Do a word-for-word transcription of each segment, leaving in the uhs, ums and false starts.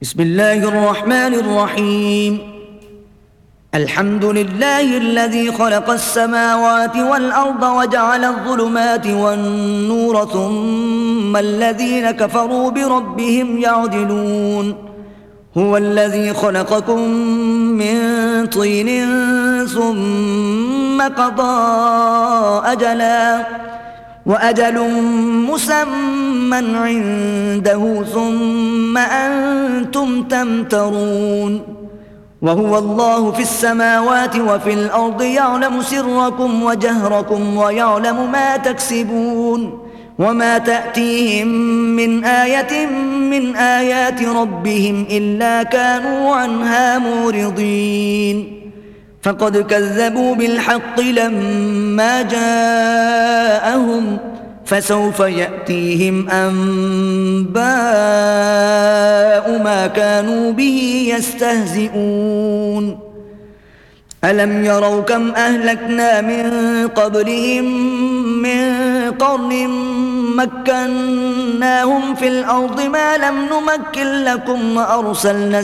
بسم الله الرحمن الرحيم. الحمد لله الذي خلق السماوات والأرض وجعل الظلمات والنور ثم الذين كفروا بربهم يعدلون. هو الذي خلقكم من طين ثم قضى أجلا وأجل مسمى عنده ثم أنتم تمترون. وهو الله في السماوات وفي الأرض يعلم سركم وجهركم ويعلم ما تكسبون وما تأتيهم من آية من آيات ربهم إلا كانوا عنها معرضين. فقد كذبوا بالحق لما جاءهم فسوف يأتيهم أنباء ما كانوا به يستهزئون. ألم يروا كم أهلكنا من قبلهم من قرن مكناهم في الأرض ما لم نمكن لكم وأرسلنا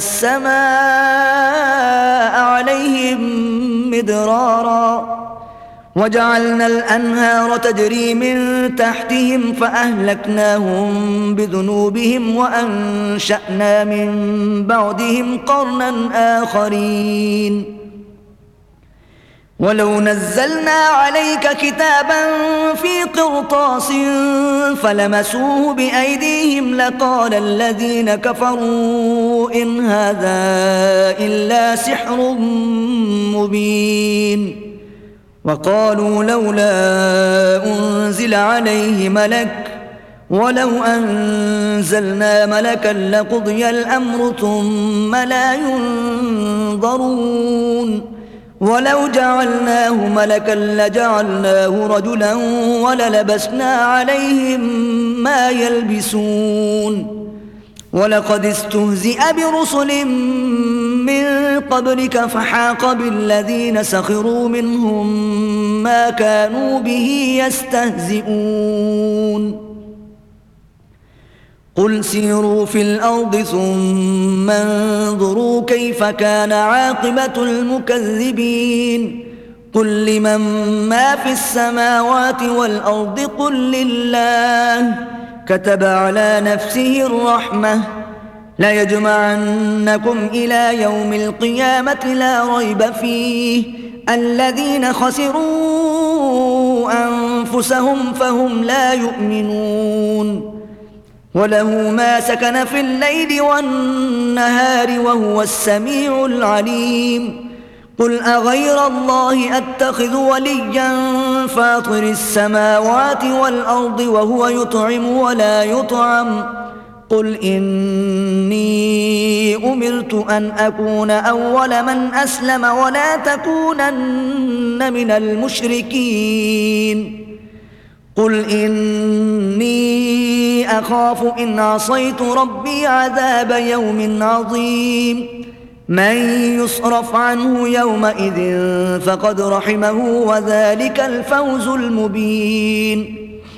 السماء عليهم مدرارا وجعلنا الأنهار تجري من تحتهم فأهلكناهم بذنوبهم وأنشأنا من بعدهم قرنا آخرين. ولو نزلنا عليك كتابا في قرطاس فلمسوه بأيديهم لقال الذين كفروا إن هذا إلا سحر مبين. وقالوا لولا أنزل عليه ملك ولو أنزلنا ملكا لقضي الأمر ثم لا ينظرون. ولو جعلناه ملكا لجعلناه رجلا وللبسنا عليهم ما يلبسون. ولقد استهزئ برسل من قبلك فحاق بالذين سخروا منهم ما كانوا به يستهزئون. قل سيروا في الأرض ثم انظروا كيف كان عاقبة المكذبين. قل لمن ما في السماوات والأرض قل لله كتب على نفسه الرحمة ليجمعنكم إلى يوم القيامة لا ريب فيه الذين خسروا أنفسهم فهم لا يؤمنون. وله ما سكن في الليل والنهار وهو السميع العليم. قل أغير الله أتخذ وليا فاطر السماوات والأرض وهو يطعم ولا يطعم. قل إني أمرت أن أكون أول من أسلم ولا تكونن من المشركين. قل إني أخاف إن عصيت ربي عذاب يوم عظيم. من يصرف عنه يومئذ فقد رحمه وذلك الفوز المبين.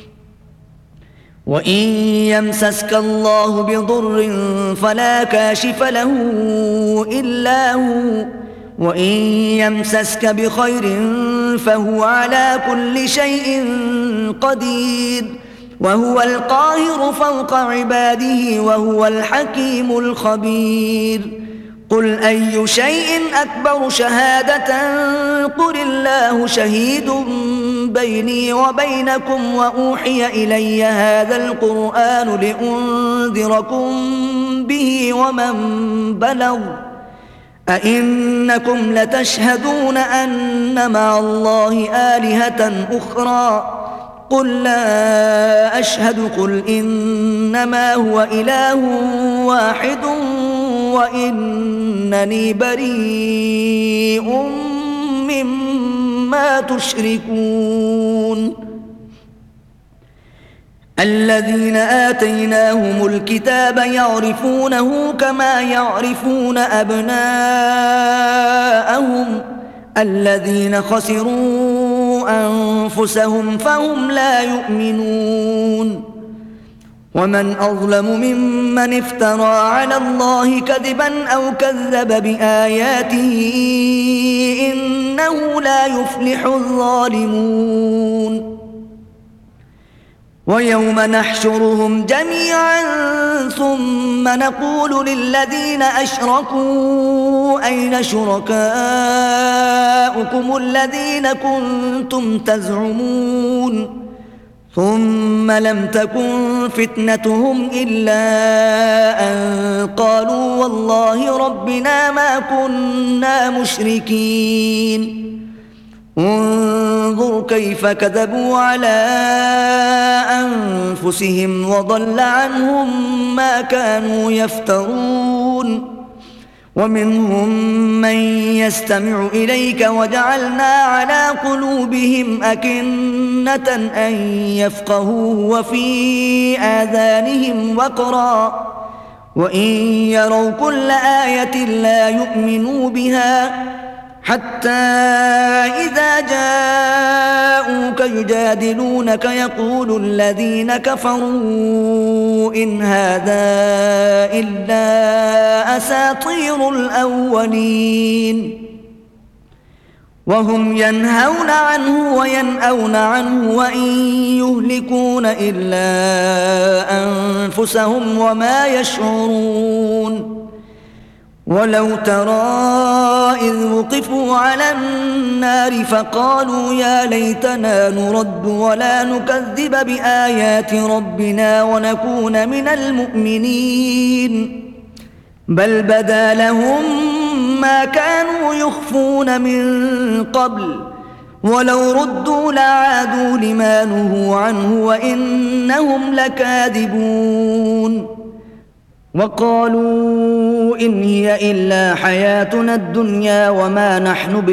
وإن يمسسك الله بضر فلا كاشف له إلا هو وإن يمسسك بخير فهو على كل شيء قدير وهو القاهر فوق عباده وهو الحكيم الخبير. قل أي شيء أكبر شهادة قل الله شهيد بيني وبينكم وأوحي إلي هذا القرآن لأنذركم به ومن بلغ أئنكم لتشهدون أن مع الله آلهة أخرى قل لا أشهد. قل إنما هو إله واحد وإنني بريء مما تشركون. الذين آتيناهم الكتاب يعرفونه كما يعرفون أبناءهم الذين خسروا أنفسهم فهم لا يؤمنون. ومن أظلم ممن افترى على الله كذبا أو كذب بآياته إنه لا يفلح الظالمون ويوم نحشرهم جميعا ثم نقول للذين أشركوا أين شركاؤكم الذين كنتم تزعمون ثم لم تكن فتنتهم إلا أن قالوا والله ربنا ما كنا مشركين انظر كيف كذبوا على أنفسهم وضل عنهم ما كانوا يفترون ومنهم من يستمع إليك وجعلنا على قلوبهم أكنة أن يفقهوه وفي آذانهم وقرا وإن يروا كل آية لا يؤمنوا بها حتى إذا جاءوك يجادلونك يقول الذين كفروا إن هذا إلا أساطير الأولين وهم ينهون عنه وينأون عنه وإن يهلكون إلا أنفسهم وما يشعرون ولو ترى إذ وقفوا على النار فقالوا يا ليتنا نرد ولا نكذب بآيات ربنا ونكون من المؤمنين بل بدا لهم ما كانوا يخفون من قبل ولو ردوا لعادوا لما نهوا عنه وإنهم لكاذبون وقالوا إن هي إلا حياتنا الدنيا وما نحن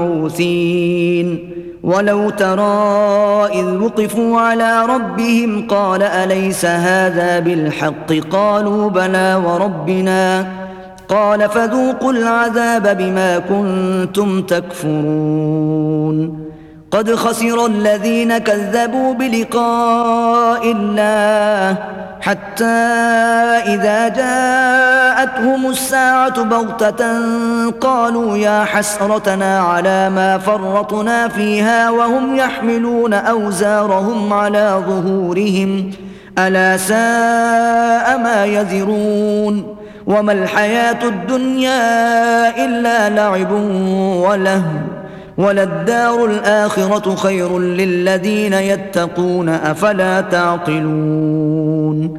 بمبعوثين ولو ترى إذ وقفوا على ربهم قال أليس هذا بالحق قالوا بلى وربنا قال فذوقوا العذاب بما كنتم تكفرون قد خسر الذين كذبوا بلقاء الله حتى إذا جاءتهم الساعة بغتة قالوا يا حسرتنا على ما فرطنا فيها وهم يحملون أوزارهم على ظهورهم ألا ساء ما يزرون وما الحياة الدنيا إلا لعب ولهو وللدار الآخرة خير للذين يتقون أفلا تعقلون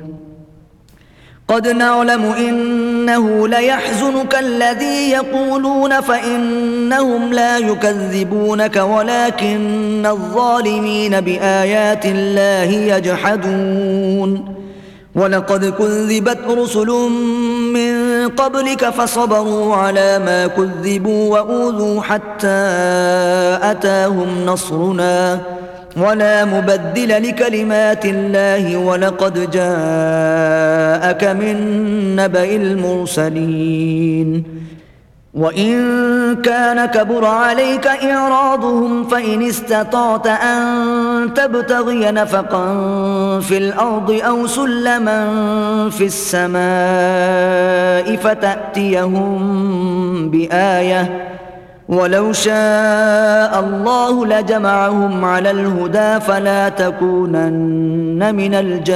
قد نعلم إنه ليحزنك الذي يقولون فإنهم لا يكذبونك ولكن الظالمين بآيات الله يجحدون ولقد كذبت رسل من قبلك فصبروا على ما كذبوا وأوذوا حتى أتاهم نصرنا ولا مبدل لكلمات الله ولقد جاءك من نبأ المرسلين وإن كان كبر عليك إعراضهم فإن استطعت أن تبتغي نفقا في الأرض أو سلما في السماء فتأتيهم بآية ولو شاء الله لجمعهم على الهدى فلا تكونن من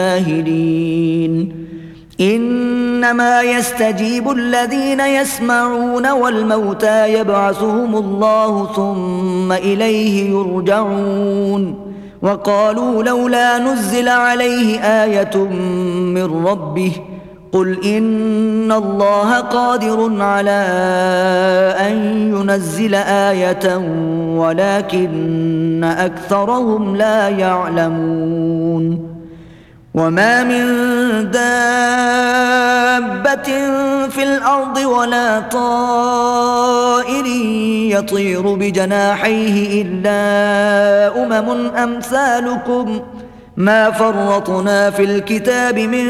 الجاهلين إنما يستجيب الذين يسمعون والموتى يبعثهم الله ثم إليه يرجعون وقالوا لولا نزل عليه آية من ربه قل إن الله قادر على أن ينزل آية ولكن أكثرهم لا يعلمون وما من دابة في الأرض ولا طائر يطير بجناحيه إلا أمم أمثالكم ما فرطنا في الكتاب من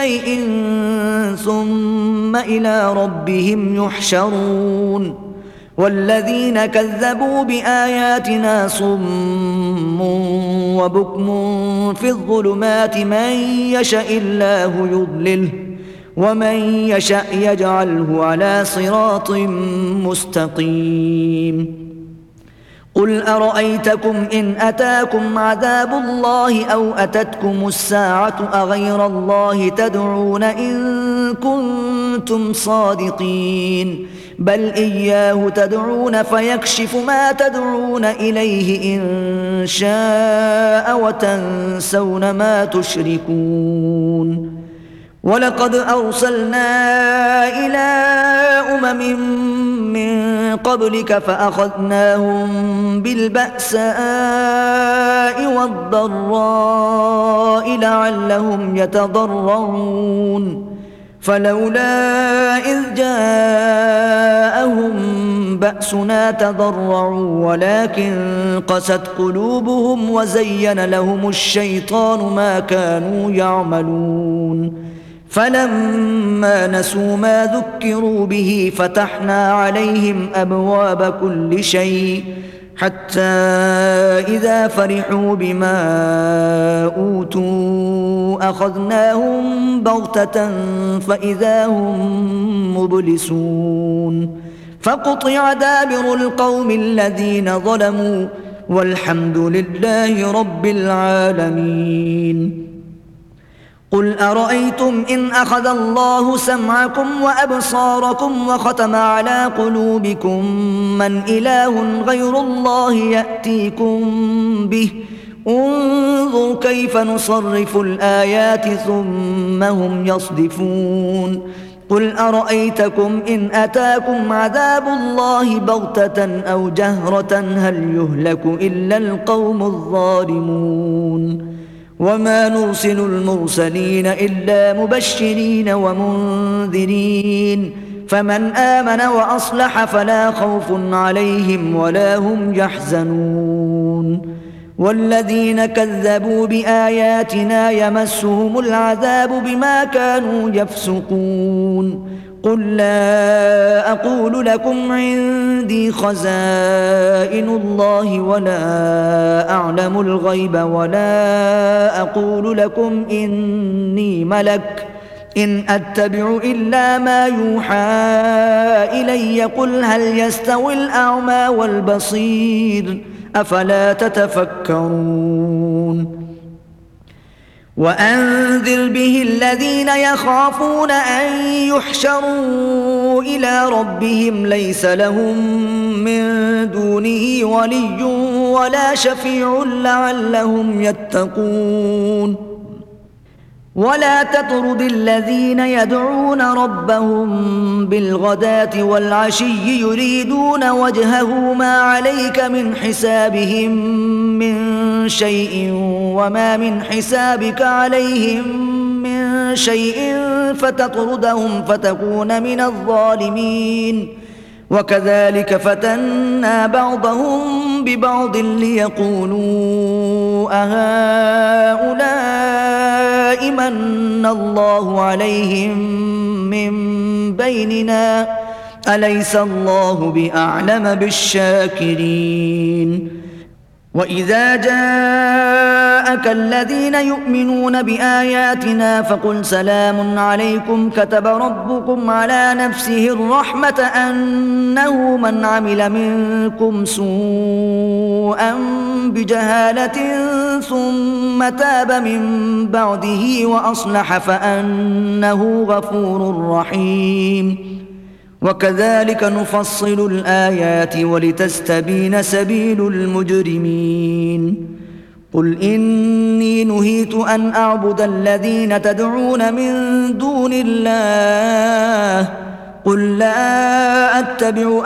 شيء ثم إلى ربهم يحشرون والذين كذبوا بآياتنا صم وبكم في الظلمات من يشاء الله يضلله ومن يشاء يجعله على صراط مستقيم قل أرأيتكم إن أتاكم عذاب الله أو أتتكم الساعة أغير الله تدعون إن كنتم صادقين بل إياه تدعون فيكشف ما تدعون إليه إن شاء وتنسون ما تشركون ولقد أرسلنا إلى أمم من قبلك فأخذناهم بالبأساء والضراء لعلهم يتضرعون فلولا إذ جاءهم بأسنا تضرعوا ولكن قست قلوبهم وزين لهم الشيطان ما كانوا يعملون فلما نسوا ما ذكروا به فتحنا عليهم أبواب كل شيء حتى إذا فرحوا بما أوتوا أخذناهم بغتة فإذا هم مبلسون فقطع دابر القوم الذين ظلموا والحمد لله رب العالمين قل أرأيتم إن أخذ الله سمعكم وأبصاركم وختم على قلوبكم من إله غير الله يأتيكم به انظر كيف نصرف الآيات ثم هم يصدفون قل أرأيتكم إن أتاكم عذاب الله بغتة أو جهرة هل يهلك إلا القوم الظالمون وما نرسل المرسلين إلا مبشرين ومنذرين فمن آمن وأصلح فلا خوف عليهم ولا هم يحزنون والذين كذبوا بآياتنا يمسهم العذاب بما كانوا يفسقون قل لا أقول لكم عندي خزائن الله ولا أعلم الغيب ولا أقول لكم إني ملك إن أتبع إلا ما يوحى إلي قل هل يستوي الأعمى والبصير أفلا تتفكرون وأنذر به الذين يخافون أن يحشروا إلى ربهم ليس لهم من دونه ولي ولا شفيع لعلهم يتقون ولا تطرد الذين يدعون ربهم بالغداة والعشي يريدون وجهه ما عليك من حسابهم من شيء وما من حسابك عليهم من شيء فتطردهم فتكون من الظالمين وكذلك فتنا بعضهم ببعض ليقولوا أهؤلاء من الله عليهم من بيننا أليس الله بأعلم بالشاكرين وإذا جاءك الذين يؤمنون بآياتنا فقل سلام عليكم كتب ربكم على نفسه الرحمة أنه من عمل منكم سوءا بجهالة ثم تاب من بعده وأصلح فأنه غفور رحيم وكذلك نفصل الآيات ولتستبين سبيل المجرمين قل إني نهيت أن أعبد الذين تدعون من دون الله قل لا أتبع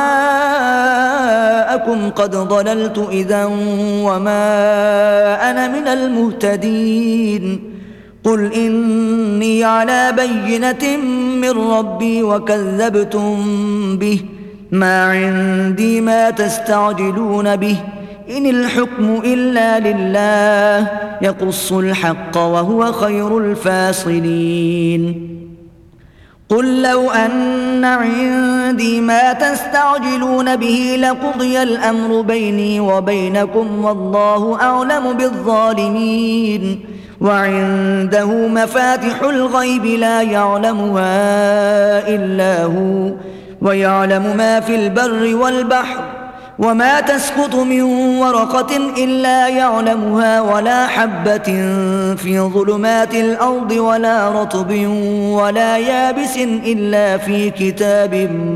أهواءكم قد ضللت إذا وما أنا من المهتدين قل إني على بينة من ربي وكذبتم به ما عندي ما تستعجلون به إن الحكم إلا لله يقص الحق وهو خير الفاصلين قل لو أن إن عندي ما تستعجلون به لقضي الأمر بيني وبينكم والله أعلم بالظالمين وعنده مفاتح الغيب لا يعلمها إلا هو ويعلم ما في البر والبحر وما تسقط من ورقة إلا يعلمها ولا حبة في ظلمات الأرض ولا رطب ولا يابس إلا في كتاب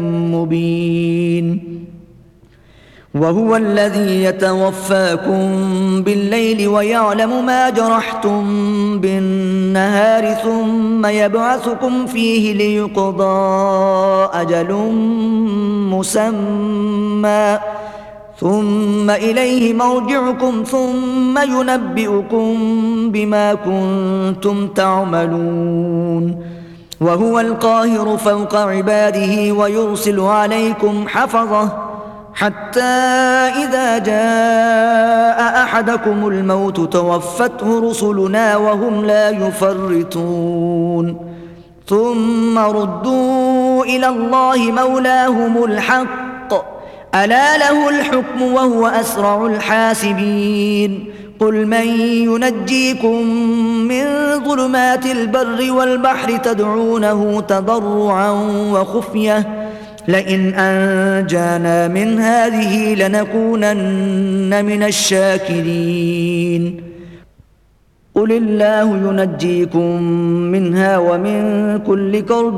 مبين وهو الذي يتوفاكم بالليل ويعلم ما جرحتم بالنهار ثم يبعثكم فيه ليقضى أجل مسمى ثم إليه مرجعكم ثم ينبئكم بما كنتم تعملون وهو القاهر فوق عباده ويرسل عليكم حفظه حتى إذا جاء أحدكم الموت توفته رسلنا وهم لا يفرطون ثم ردوا إلى الله مولاهم الحق ألا له الحكم وهو أسرع الحاسبين قل من ينجيكم من ظلمات البر والبحر تدعونه تضرعا وخفية لئن أنجانا من هذه لنكونن من الشاكرين قل الله ينجيكم منها ومن كل كرب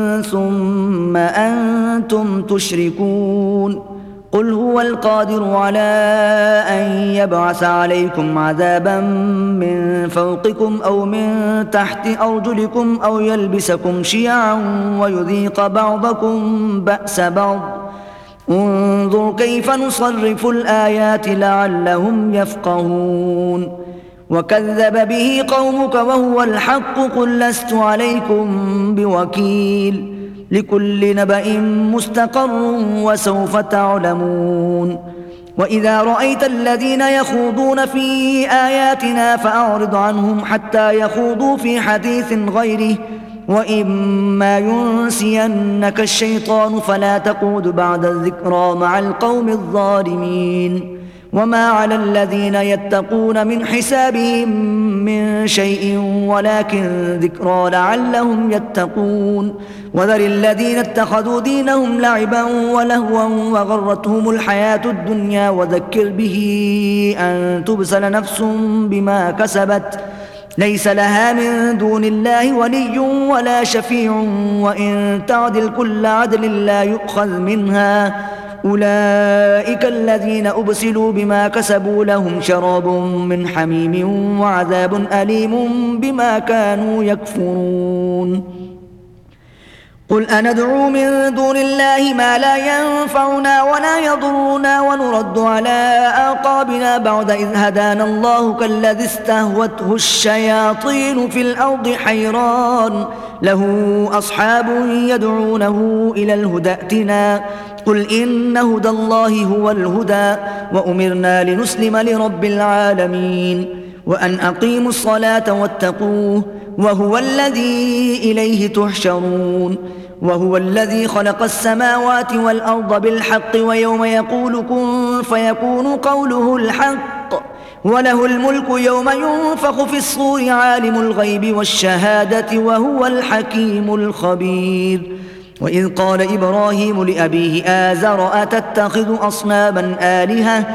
ثم أنتم تشركون قل هو القادر على أن يبعث عليكم عذابا من فوقكم أو من تحت أرجلكم أو يلبسكم شيعا ويذيق بعضكم بأس بعض انظر كيف نصرف الآيات لعلهم يفقهون وكذب به قومك وهو الحق قل لست عليكم بوكيل لكل نبأ مستقر وسوف تعلمون وإذا رأيت الذين يخوضون في آياتنا فأعرض عنهم حتى يخوضوا في حديث غيره وإما ينسينك الشيطان فلا تقعد بعد الذكرى مع القوم الظالمين وما على الذين يتقون من حسابهم من شيء ولكن ذكرى لعلهم يتقون وذر الذين اتخذوا دينهم لعبا ولهوا وغرتهم الحياة الدنيا وذكر به أن تبسل نفس بما كسبت ليس لها من دون الله ولي ولا شفيع وإن تعدل كل عدل لا يؤخذ منها أولئك الذين أبسلوا بما كسبوا لهم شراب من حميم وعذاب أليم بما كانوا يكفرون قل أندعو من دون الله ما لا ينفعنا ولا يضرنا ونرد على أعقابنا بعد إذ هدانا الله كالذي استهوته الشياطين في الأرض حيران له أصحاب يدعونه إلى الهدى ائتنا قل إن هدى الله هو الهدى وأمرنا لنسلم لرب العالمين وأن أقيموا الصلاة واتقوه وهو الذي إليه تحشرون وهو الذي خلق السماوات والأرض بالحق ويوم يقول كن فيكون قوله الحق وله الملك يوم ينفخ في الصور عالم الغيب والشهادة وهو الحكيم الخبير وإذ قال إبراهيم لأبيه آزر أتتخذ أصناما آلهة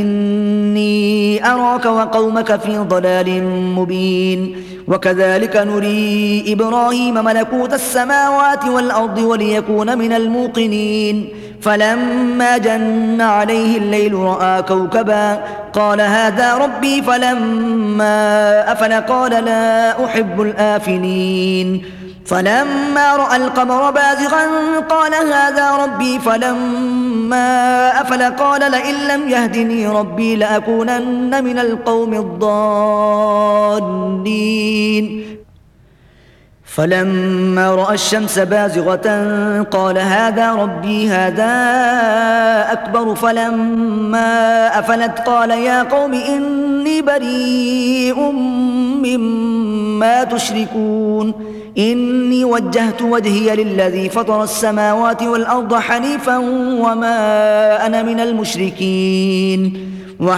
إني أراك وقومك في ضلال مبين وكذلك نري إبراهيم ملكوت السماوات والأرض وليكون من الموقنين فلما جن عليه الليل رأى كوكبا قال هذا ربي فلما أفل قال لا أحب الآفلين فلما رأى القمر بازغا قال هذا ربي فلما أفل قال لئن لم يهدني ربي لأكونن من القوم الضالين فلما رأى الشمس بازغة قال هذا ربي هذا أكبر فلما أفلت قال يا قوم إني بريء مما تشركون إني وجهت وجهي للذي فطر السماوات والأرض حنيفا وما أنا من المشركين.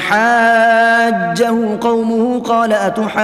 وحاجه قومه قال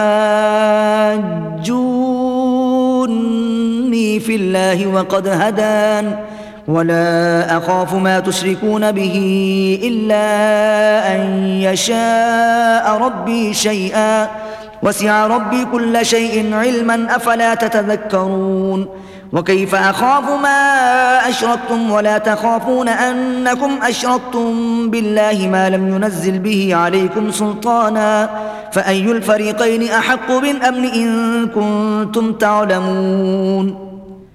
أتحاجوني في الله وقد هدان ولا أخاف ما تشركون به إلا أن يشاء ربي شيئا وسع ربي كل شيء علما أفلا تتذكرون. وكيف أخاف ما أشركتم ولا تخافون أنكم أشركتم بالله ما لم ينزل به عليكم سلطانا فأي الفريقين أحق بالأمن إن كنتم تعلمون.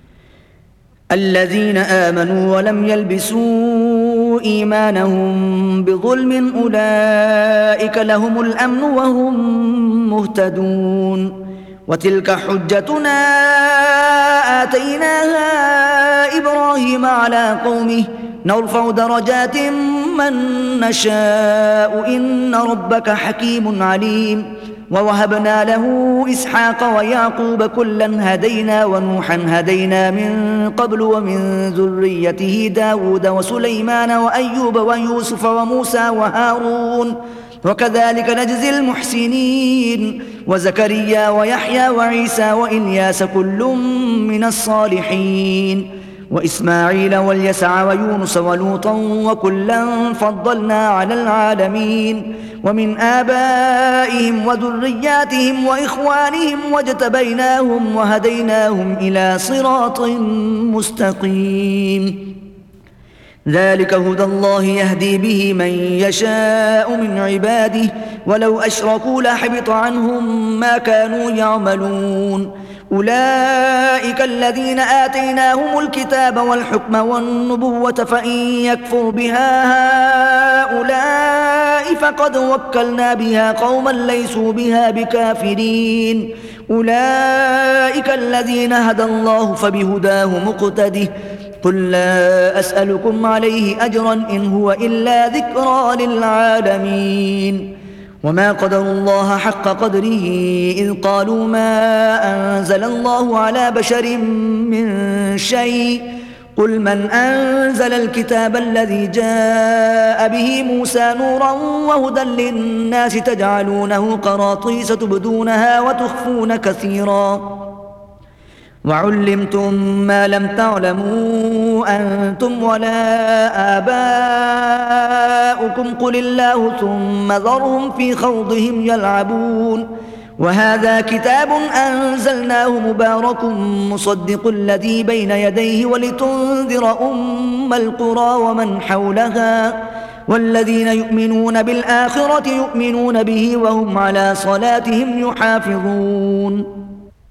الذين آمنوا ولم يلبسوا إيمانهم بظلم أولئك لهم الأمن وهم مهتدون. وتلك حجتنا آتيناها إبراهيم على قومه نرفع درجات من نشاء إن ربك حكيم عليم. ووهبنا له إسحاق ويعقوب كلا هدينا ونوحا هدينا من قبل ومن ذريته داود وسليمان وأيوب ويوسف وموسى وهارون وكذلك نجزي المحسنين. وزكريا ويحيى وعيسى وإلياس كل من الصالحين. وإسماعيل واليسع ويونس ولوطا وكلا فضلنا على العالمين. ومن آبائهم وذرياتهم وإخوانهم واجتبيناهم وهديناهم إلى صراط مستقيم. ذلك هدى الله يهدي به من يشاء من عباده ولو أشركوا لحبط عنهم ما كانوا يعملون. أولئك الذين آتيناهم الكتاب والحكم والنبوة فإن يكفر بها هؤلاء فقد وكلنا بها قوما ليسوا بها بكافرين. أولئك الذين هدى الله فبهداه مقتده قل لا أسألكم عليه أجرا إن هو إلا ذكرى للعالمين. وما قدروا الله حق قدره إذ قالوا ما أنزل الله على بشر من شيء قل من أنزل الكتاب الذي جاء به موسى نورا وهدى للناس تجعلونه قراطيس تبدونها وتخفون كثيرا وعلمتم ما لم تعلموا أنتم ولا آباؤكم قل الله ثم ذرهم في خوضهم يلعبون. وهذا كتاب أنزلناه مبارك مصدق الذي بين يديه ولتنذر أم القرى ومن حولها والذين يؤمنون بالآخرة يؤمنون به وهم على صلاتهم يحافظون.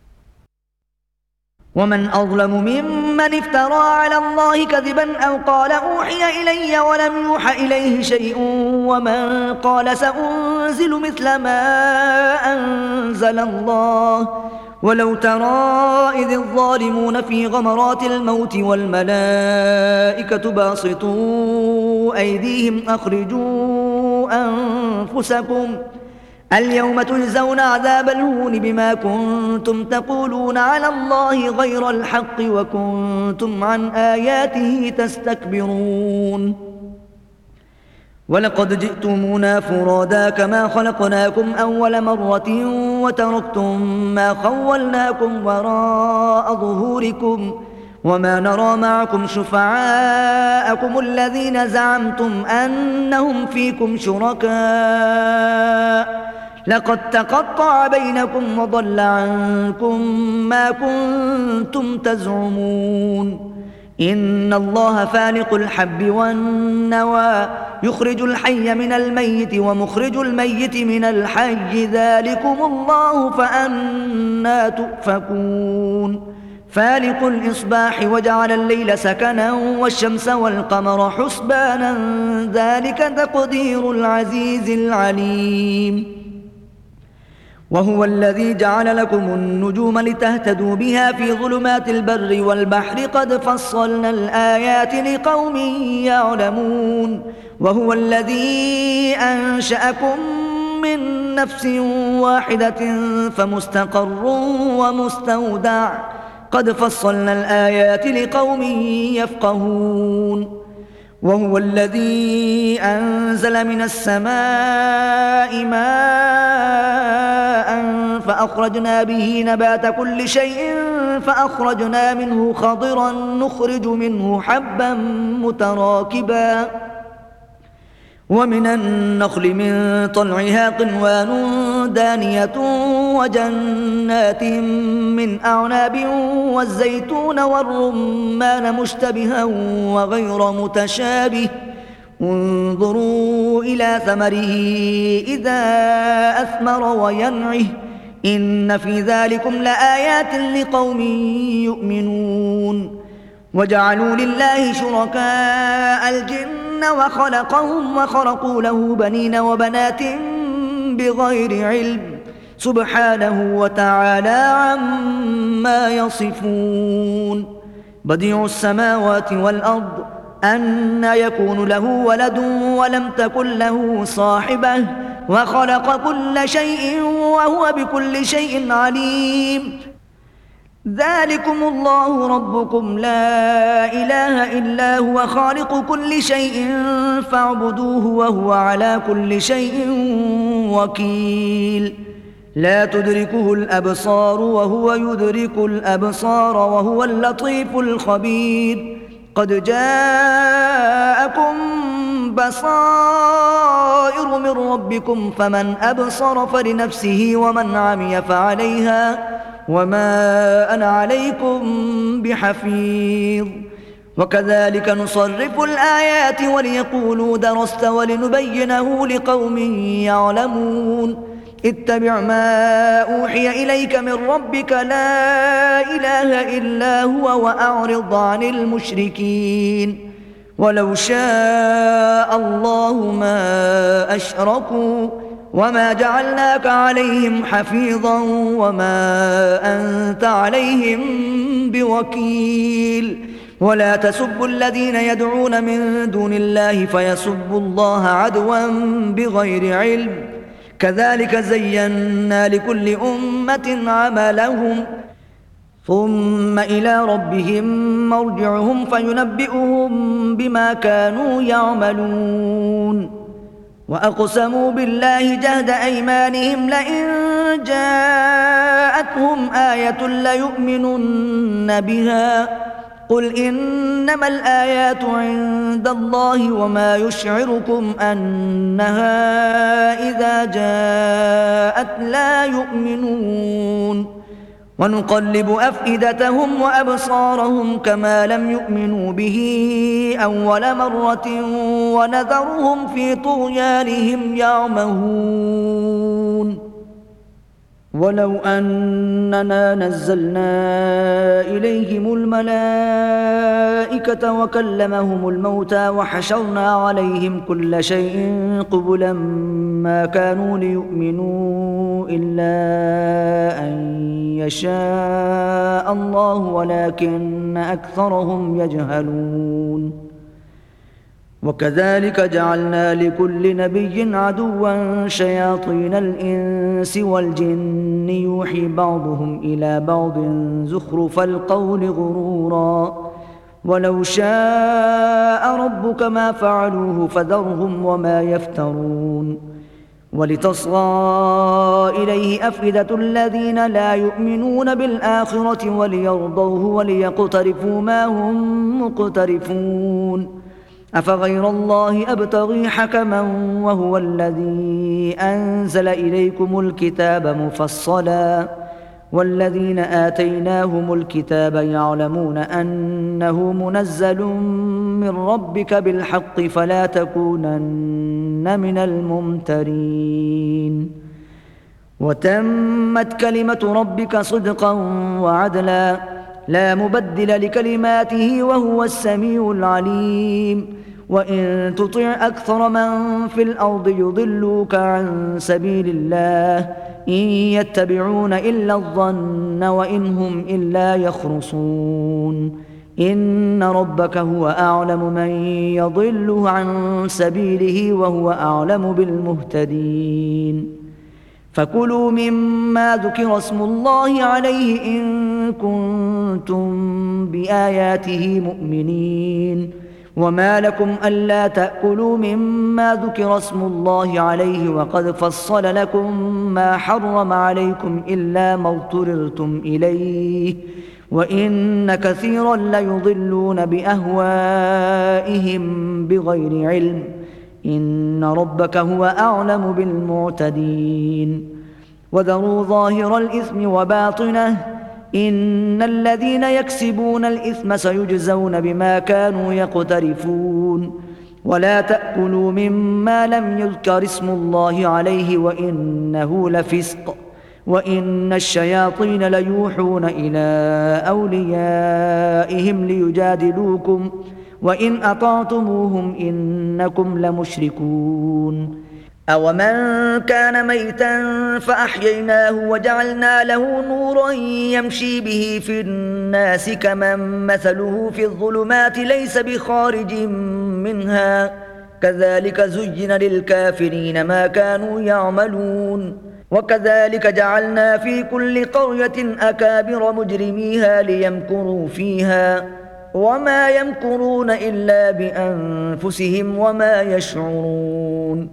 ومن أظلم ممن افترى على الله كذبا أو قال أوحي إلي ولم يوح إليه شيء ومن قال سأنزل مثل ما أنزل الله ولو ترى إذ الظالمون في غمرات الموت والملائكة باسطوا أيديهم أخرجوا أنفسكم اليوم تجزون عذاب الهون بما كنتم تقولون على الله غير الحق وكنتم عن آياته تستكبرون. ولقد جئتمونا فرادا كما خلقناكم أول مرة وتركتم ما خولناكم وراء ظهوركم وما نرى معكم شفعاءكم الذين زعمتم أنهم فيكم شركاء لقد تقطع بينكم وضل عنكم ما كنتم تزعمون. إن الله فالق الحب والنوى يخرج الحي من الميت ومخرج الميت من الحي ذلكم الله فأنى تؤفكون. فالق الإصباح وجعل الليل سكنا والشمس والقمر حسبانا ذلك تقدير العزيز العليم. وهو الذي جعل لكم النجوم لتهتدوا بها في ظلمات البر والبحر قد فصلنا الآيات لقوم يعلمون. وهو الذي أنشأكم من نفس واحدة فمستقر ومستودع قد فصلنا الآيات لقوم يفقهون وهو الذي أنزل من السماء ماء فأخرجنا به نبات كل شيء فأخرجنا منه خضرا نخرج منه حبا متراكبا ومن النخل من طلعها قنوان دانية وجنات من أعناب والزيتون والرمان مشتبها وغير متشابه انظروا إلى ثمره إذا أثمر وينعه إن في ذلكم لآيات لقوم يؤمنون وجعلوا لله شركاء الجن وخلقهم وخرقوا له بنين وبنات بغير علم سبحانه وتعالى عما يصفون بديع السماوات والأرض أنى يكون له ولد ولم تكن له صاحبة وخلق كل شيء وهو بكل شيء عليم ذلكم الله ربكم لا إله إلا هو خالق كل شيء فاعبدوه وهو على كل شيء وكيل لا تدركه الأبصار وهو يدرك الأبصار وهو اللطيف الخبير قد جاءكم بصائر من ربكم فمن أبصر فلنفسه ومن عمي فعليها وما أنا عليكم بحفيظ وكذلك نصرف الآيات وليقولوا درست ولنبينه لقوم يعلمون اتبع ما أوحي إليك من ربك لا إله إلا هو وأعرض عن المشركين ولو شاء الله ما أشركوا وما جعلناك عليهم حفيظا وما أنت عليهم بوكيل ولا تسبوا الذين يدعون من دون الله فيسبوا الله عدوا بغير علم كذلك زينا لكل أمة عملهم ثم إلى ربهم مرجعهم فينبئهم بما كانوا يعملون وأقسموا بالله جهد أيمانهم لئن جاءتهم آية ليؤمنن بها قل إنما الآيات عند الله وما يشعركم أنها إذا جاءت لا يؤمنون ونقلب أفئدتهم وأبصارهم كما لم يؤمنوا به أول مرة ونذرهم في طغيانهم يعمهون ولو أننا نزلنا إليهم الملائكة وكلمهم الموتى وحشرنا عليهم كل شيء قبلا ما كانوا ليؤمنوا إلا أن يشاء الله ولكن أكثرهم يجهلون وكذلك جعلنا لكل نبي عدوا شياطين الإنس والجن يوحي بعضهم إلى بعض زخرف القول غرورا ولو شاء ربك ما فعلوه فذرهم وما يفترون ولتصغى إليه أفئدة الذين لا يؤمنون بالآخرة وليرضوه وليقترفوا ما هم مقترفون أفغير الله أبتغي حكما وهو الذي أنزل إليكم الكتاب مفصلا والذين آتيناهم الكتاب يعلمون أنه منزل من ربك بالحق فلا تكونن من الممترين وتمت كلمة ربك صدقا وعدلا لا مبدل لكلماته وهو السميع العليم وإن تطع أكثر من في الأرض يضلوك عن سبيل الله إن يتبعون إلا الظن وإن هم إلا يخرصون إن ربك هو أعلم من يضل عن سبيله وهو أعلم بالمهتدين فكلوا مما ذكر اسم الله عليه إن كنتم بآياته مؤمنين وما لكم ألا تأكلوا مما ذكر اسم الله عليه وقد فصل لكم ما حرم عليكم إلا ما اضطررتم إليه وإن كثيرا ليضلون بأهوائهم بغير علم إن ربك هو أعلم بالمعتدين وذروا ظاهر الإثم وباطنه إن الذين يكسبون الإثم سيجزون بما كانوا يقترفون ولا تأكلوا مما لم يذكر اسم الله عليه وإنه لفسق وإن الشياطين ليوحون إلى أوليائهم ليجادلوكم وإن أطعتموهم إنكم لمشركون أومن كان ميتا فأحييناه وجعلنا له نورا يمشي به في الناس كمن مثله في الظلمات ليس بخارج منها كذلك زين للكافرين ما كانوا يعملون وكذلك جعلنا في كل قرية أكابر مجرميها ليمكروا فيها وما يمكرون إلا بأنفسهم وما يشعرون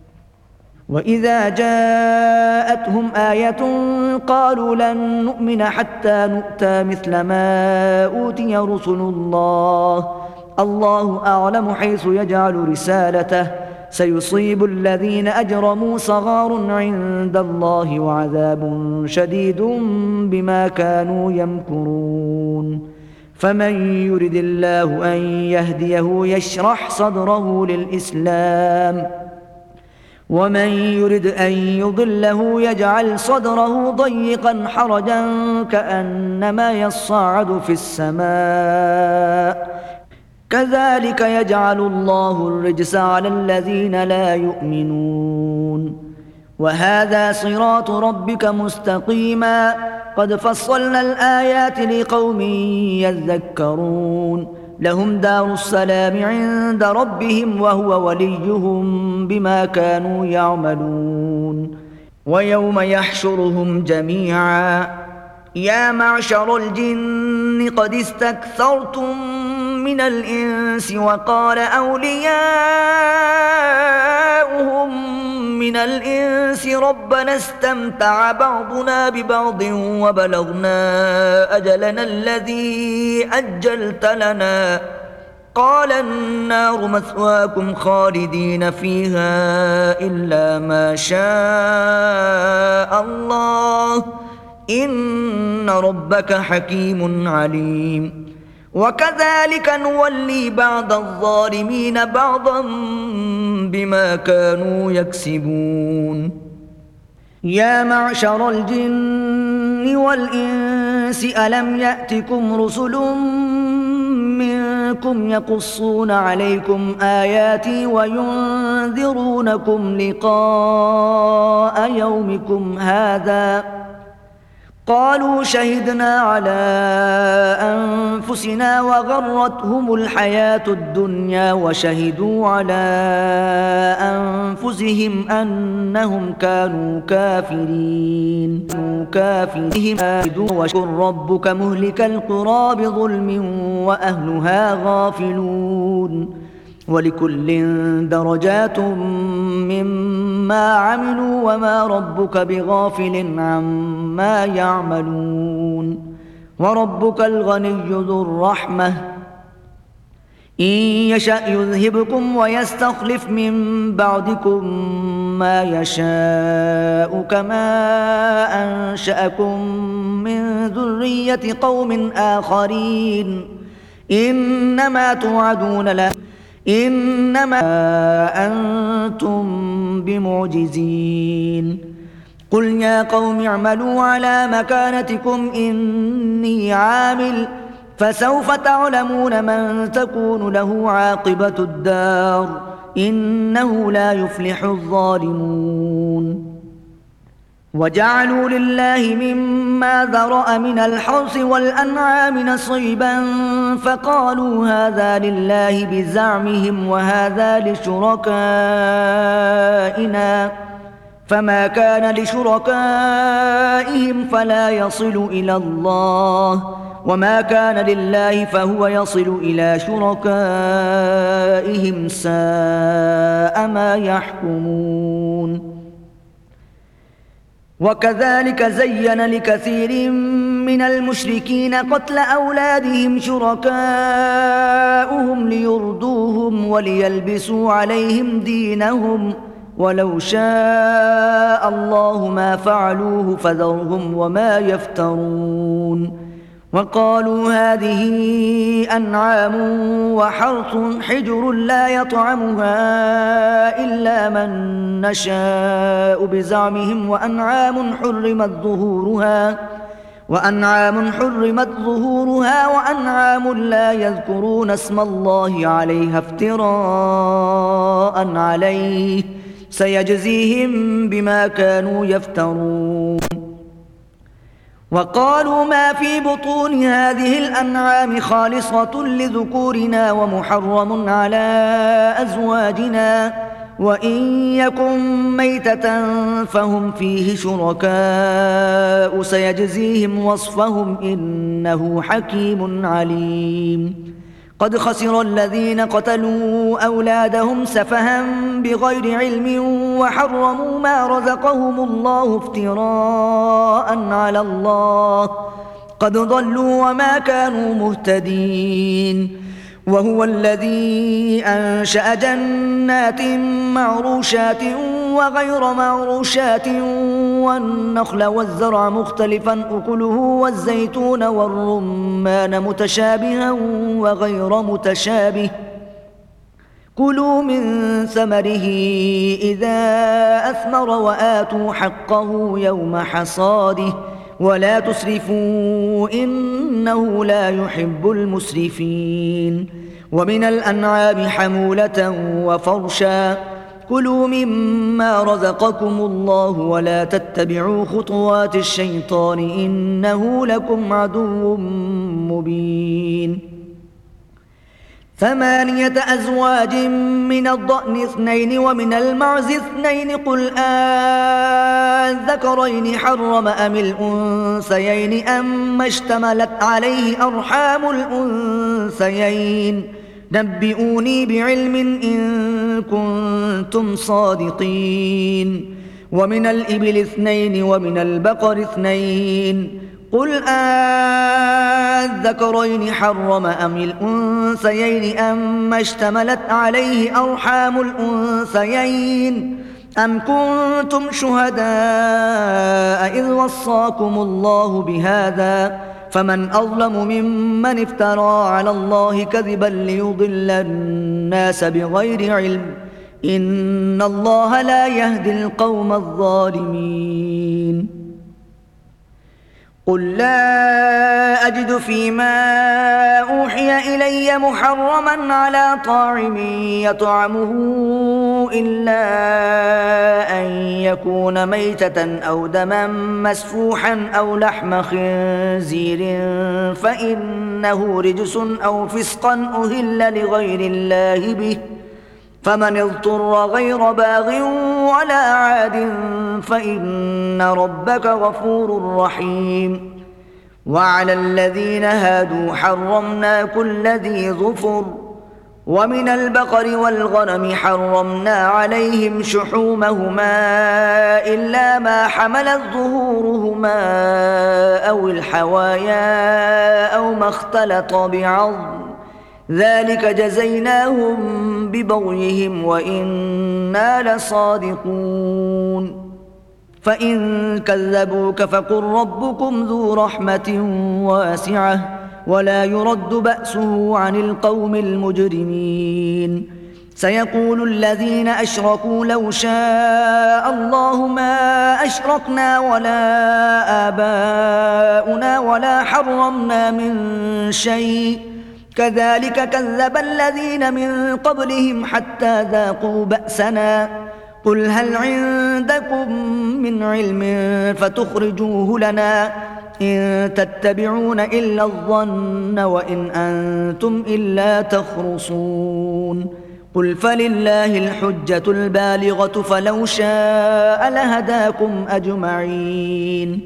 وإذا جاءتهم آية قالوا لن نؤمن حتى نؤتى مثل ما أوتي رسل الله الله أعلم حيث يجعل رسالته سيصيب الذين أجرموا صغار عند الله وعذاب شديد بما كانوا يمكرون فمن يرد الله أن يهديه يشرح صدره للإسلام ومن يرد أن يضله يجعل صدره ضيقا حرجا كأنما يصعد في السماء كذلك يجعل الله الرجس على الذين لا يؤمنون وهذا صراط ربك مستقيما قد فصلنا الآيات لقوم يذكرون لهم دار السلام عند ربهم وهو وليهم بما كانوا يعملون ويوم يحشرهم جميعا يا معشر الجن قد استكثرتم من الإنس وقال أولياؤهم من الإنس ربنا استمتع بعضنا ببعض وبلغنا أجلنا الذي أجلت لنا قال النار مثواكم خالدين فيها إلا ما شاء الله إن ربك حكيم عليم وكذلك نولي بعض الظالمين بعضا بما كانوا يكسبون يا معشر الجن والإنس ألم يأتكم رسل منكم يقصون عليكم آياتي وينذرونكم لقاء يومكم هذا قالوا شهدنا على أنفسنا وغرتهم الحياة الدنيا وشهدوا على أنفسهم أنهم كانوا كافرين كافرين واشكر ربك مهلك القرى بظلم وأهلها غافلون ولكل درجات مما عملوا وما ربك بغافل عما يعملون وربك الغني ذو الرحمة إن يشأ يذهبكم ويستخلف من بعدكم ما يشاء كما أنشأكم من ذرية قوم آخرين إنما توعدون له إنما أنتم بمعجزين قل يا قوم اعملوا على مكانتكم إني عامل فسوف تعلمون من تكون له عاقبة الدار إنه لا يفلح الظالمون وجعلوا لله مما ذرأ من الحرث والأنعام نصيبا فقالوا هذا لله بزعمهم وهذا لشركائنا فما كان لشركائهم فلا يصل إلى الله، وما كان لله فهو يصل إلى شركائهم، ساء ما يحكمون. وكذلك زين لكثير من المشركين قتل أولادهم شركاؤهم ليردوهم وليلبسوا عليهم دينهم، ولو شاء الله ما فعلوه فذرهم وما يفترون. وقالوا هذه أنعام وحرث حجر لا يطعمها إلا من نشاء بزعمهم، وأنعام حرمت ظهورها وأنعام حرمت ظهورها وأنعام لا يذكرون اسم الله عليها افتراء عليه، سيجزيهم بما كانوا يفترون. وقالوا ما في بطون هذه الأنعام خالصة لذكورنا ومحرم على أزواجنا، وإن يكن ميتة فهم فيه شركاء، سيجزيهم وصفهم إنه حكيم عليم. قد خسر الذين قتلوا أولادهم سفها بغير علم وحرموا ما رزقهم الله افتراء على الله، قد ضلوا وما كانوا مهتدين. وهو الذي أنشأ جنات معروشات وغير معروشات والنخل والزرع مختلفا أكله والزيتون والرمان متشابها وغير متشابه، كلوا من ثمره إذا أثمر وآتوا حقه يوم حصاده ولا تسرفوا إنه لا يحب المسرفين. ومن الأنعام حمولة وفرشا، كلوا مما رزقكم الله ولا تتبعوا خطوات الشيطان إنه لكم عدو مبين. ثمانية أزواج من الضأن اثنين ومن المعز اثنين، قل آذكرين حرم أم الأنثيين أم اشتملت عليه أرحام الأنثيين، نبئوني بعلم إن كنتم صادقين. ومن الإبل اثنين ومن البقر اثنين، قل آذكرين حرم أم الأنثيين أم اشتملت عليه أرحام الأنثيين، أم كنتم شهداء إذ وصاكم الله بهذا، فمن أظلم ممن افترى على الله كذبا ليضل الناس بغير علم، إن الله لا يهدي القوم الظالمين. قل لا أجد فيما أوحي إلي محرما على طاعم يطعمه إلا أن يكون ميتة أو دما مسفوحا أو لحم خنزير فإنه رجس أو فسقا أهل لغير الله به، فمن اضطر غير باغ ولا عاد فإن ربك غفور رحيم. وعلى الذين هادوا حرمنا كل ذي ظفر، ومن البقر والغنم حرمنا عليهم شحومهما إلا ما حملت ظهورهما أو الحوايا أو ما اختلط بعظم، ذلك جزيناهم ببغيهم وإنا لصادقون. فإن كذبوك فقل ربكم ذو رحمة واسعة ولا يرد بأسه عن القوم المجرمين. سيقول الذين أشركوا لو شاء الله ما أشركنا ولا آباؤنا ولا حرمنا من شيء، كذلك كذب الذين من قبلهم حتى ذاقوا بأسنا. قل هل عندكم من علم فتخرجوه لنا، إن تتبعون إلا الظن وإن أنتم إلا تخرصون. قل فلله الحجة البالغة فلو شاء لهداكم أجمعين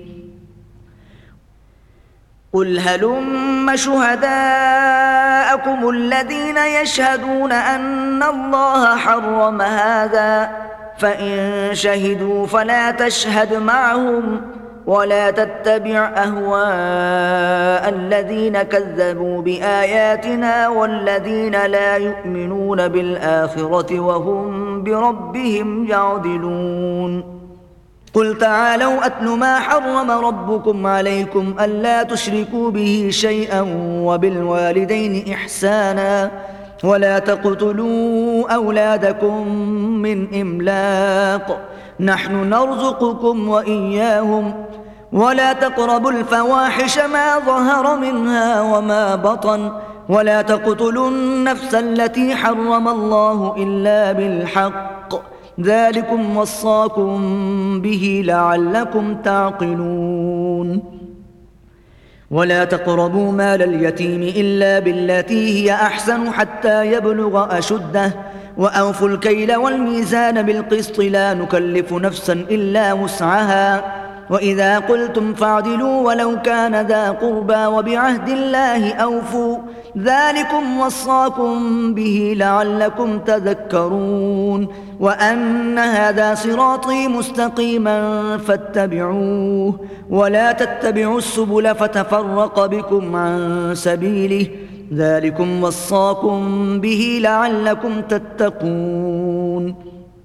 قل هلم شهداءكم الذين يشهدون أن الله حرم هذا فإن شهدوا فلا تشهد معهم ولا تتبع أهواء الذين كذبوا بآياتنا والذين لا يؤمنون بالآخرة وهم بربهم يعدلون قل تعالوا أتل ما حرم ربكم عليكم ألا تشركوا به شيئا وبالوالدين إحسانا ولا تقتلوا أولادكم من إملاق نحن نرزقكم وإياهم ولا تقربوا الفواحش ما ظهر منها وما بطن ولا تقتلوا النفس التي حرم الله إلا بالحق ذلكم وصاكم به لعلكم تعقلون ولا تقربوا مال اليتيم إلا بالتي هي أحسن حتى يبلغ أشده وأوفوا الكيل والميزان بالقسط لا نكلف نفسا إلا وسعها وإذا قلتم فاعدلوا ولو كان ذا قربى وبعهد الله أوفوا ذلكم وصاكم به لعلكم تذكرون وأن هذا صراطي مستقيما فاتبعوه ولا تتبعوا السبل فتفرق بكم عن سبيله ذلكم وصاكم به لعلكم تتقون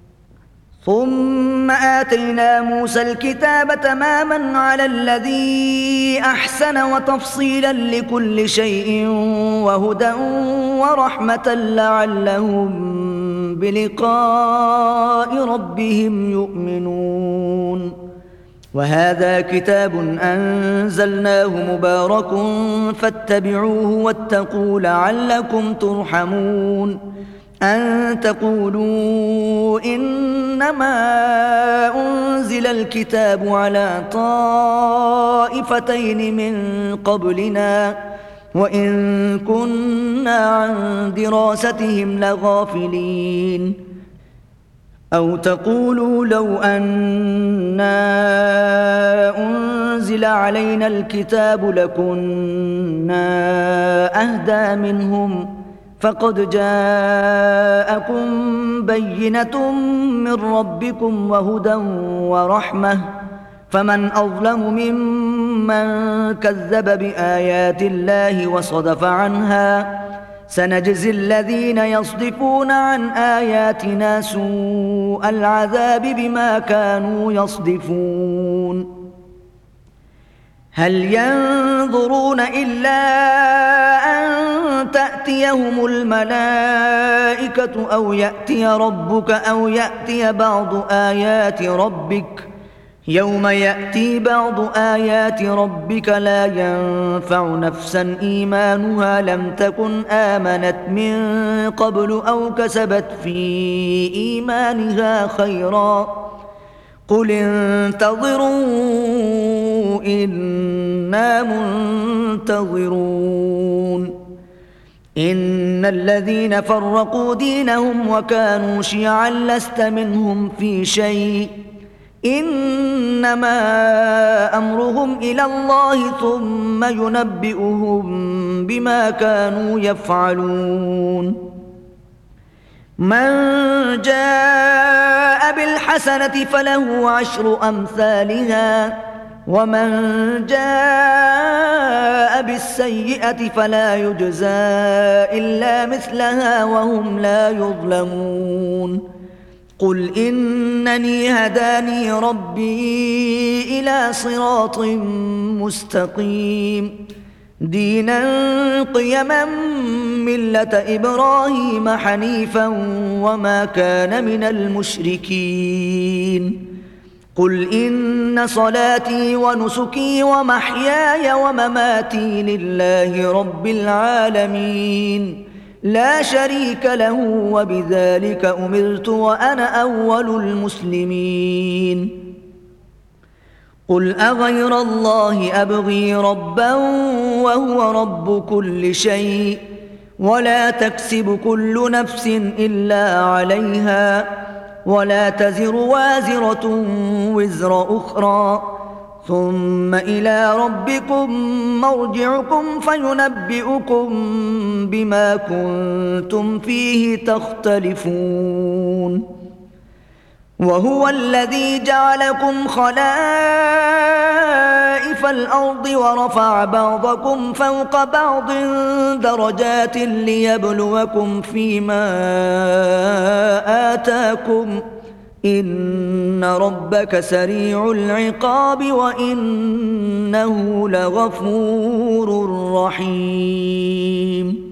ثم آتينا موسى الكتاب تماما على الذي أحسن وتفصيلا لكل شيء وهدى ورحمة لعلهم بلقاء ربهم يؤمنون وهذا كتاب أنزلناه مبارك فاتبعوه واتقوا لعلكم ترحمون أن تقولوا إنما أنزل الكتاب على طائفتين من قبلنا وإن كنا عن دراستهم لغافلين أو تقولوا لو أنا أنزل علينا الكتاب لكنا أهدى منهم فقد جاءكم بينة من ربكم وهدى ورحمة فمن أظلم ممن كذب بآيات الله وصدف عنها سنجزي الذين يصدفون عن آياتنا سوء العذاب بما كانوا يصدفون هل ينظرون إلا أن تأتيهم الملائكة أو يأتي ربك أو يأتي بعض آيات ربك يوم يأتي بعض آيات ربك لا ينفع نفسا إيمانها لم تكن آمنت من قبل أو كسبت في إيمانها خيرا قل انتظروا إنا منتظرون إن الذين فرقوا دينهم وكانوا شيعا لست منهم في شيء إنما أمرهم إلى الله ثم ينبئهم بما كانوا يفعلون من جاء بالحسنة فله عشر أمثالها ومن جاء بالسيئة فلا يجزى إلا مثلها وهم لا يظلمون قل إنني هداني ربي إلى صراط مستقيم دينا قيما ملة إبراهيم حنيفا وما كان من المشركين قل إن صلاتي ونسكي ومحياي ومماتي لله رب العالمين لا شريك له وبذلك أمرت وأنا أول المسلمين قل أغير الله أبغي ربا وهو رب كل شيء ولا تكسب كل نفس إلا عليها ولا تزر وازرة وزر أخرى ثم إلى ربكم مرجعكم فينبئكم بما كنتم فيه تختلفون وهو الذي جعلكم خلائف الأرض ورفع بعضكم فوق بعض درجات ليبلوكم فيما آتاكم إن ربك سريع العقاب وإنه لغفور رحيم